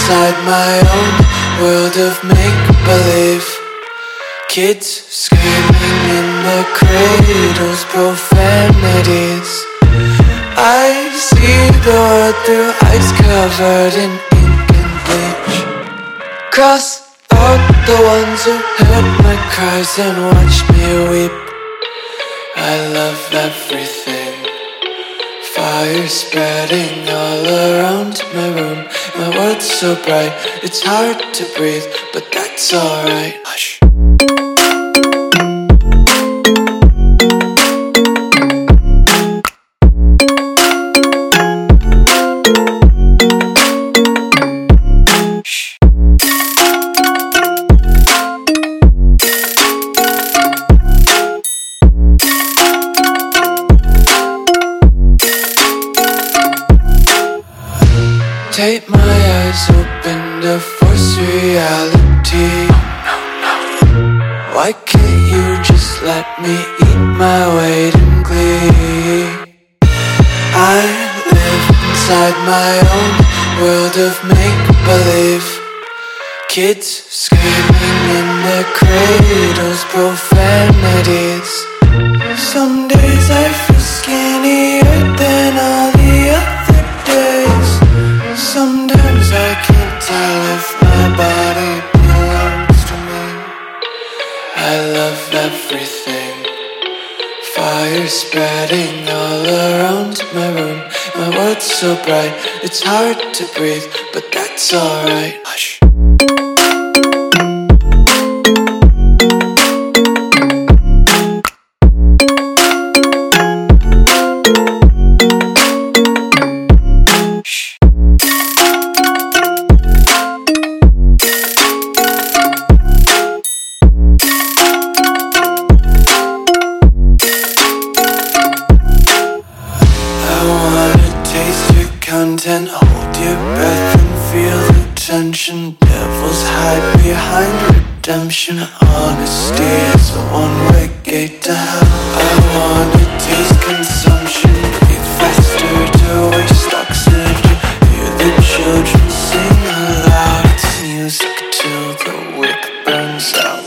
inside my own world of make-believe. Kids screaming in the cradles, profanities. I see the world through eyes covered in ink and bleach. Cross out the ones who heard my cries and watched me weep. I love everything. Fire spreading all around my room. My world's so bright, it's hard to breathe, but that's alright. Hush. Take my eyes open to force reality. Why can't you just let me eat my weight in glee? I live inside my own world of make-believe. Kids screaming in their cradles, profanities. Some days I feel skinnier than all the other days. Sometimes I can't tell if my body belongs to me. I love everything. Fire spreading all around my room. My world's so bright, it's hard to breathe, but that's alright. Hush. Content, hold your breath and feel the tension. Devils hide behind redemption. Honesty is a one-way gate to hell. I wanna taste consumption. Breathe faster to waste oxygen. Hear the children sing aloud. It's music till the wick burns out.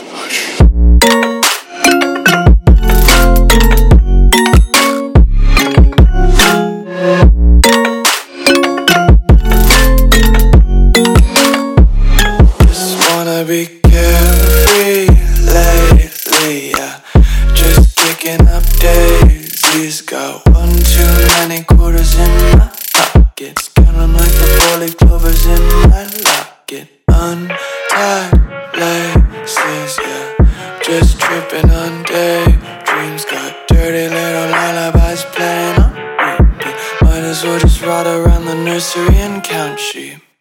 Be carefree lately, yeah. Just picking up daisies. Got one too many quarters in my pockets. Count 'em like the 4-leaf clovers in my locket. Untied laces, yeah. Just tripping on daydreams. Got dirty little lullabies playing on repeat. Might as well just ride around the nursery and count sheep.